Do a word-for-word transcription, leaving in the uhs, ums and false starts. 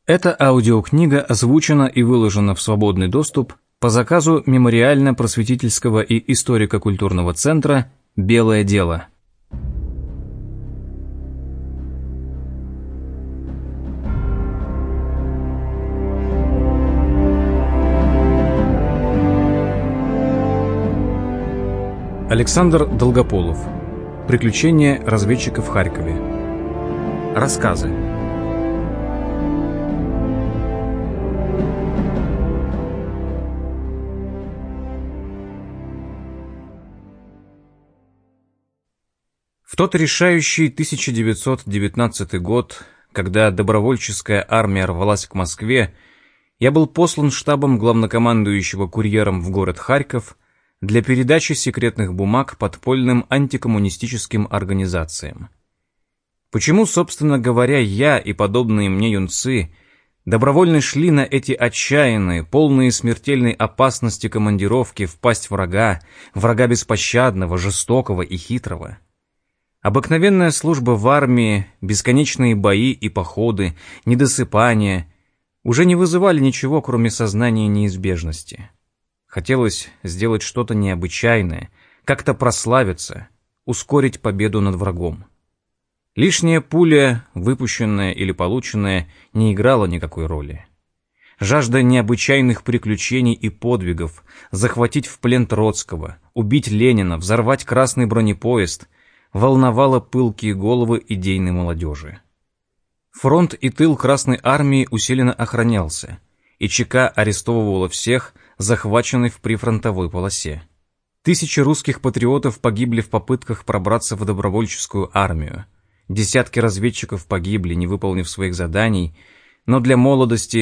Эта аудиокнига озвучена и выложена в свободный доступ по заказу Мемориально-просветительского и историко-культурного центра «Белое дело». Александр Долгополов. Приключения разведчика в Харькове. Рассказы. В тот решающий тысяча девятьсот девятнадцатый год, когда добровольческая армия рвалась к Москве, я был послан штабом главнокомандующего курьером в город Харьков для передачи секретных бумаг подпольным антикоммунистическим организациям. Почему, собственно говоря, я и подобные мне юнцы добровольно шли на эти отчаянные, полные смертельной опасности командировки в пасть врага, врага беспощадного, жестокого и хитрого? Обыкновенная служба в армии, бесконечные бои и походы, недосыпание уже не вызывали ничего, кроме сознания неизбежности. Хотелось сделать что-то необычайное, как-то прославиться, ускорить победу над врагом. Лишняя пуля, выпущенная или полученная, не играла никакой роли. Жажда необычайных приключений и подвигов, захватить в плен Троцкого, убить Ленина, взорвать красный бронепоезд — волновало пылкие головы идейной молодежи. Фронт и тыл Красной Армии усиленно охранялся, и ЧК арестовывала всех, захваченных в прифронтовой полосе. Тысячи русских патриотов погибли в попытках пробраться в добровольческую армию. Десятки разведчиков погибли, не выполнив своих заданий, но для молодости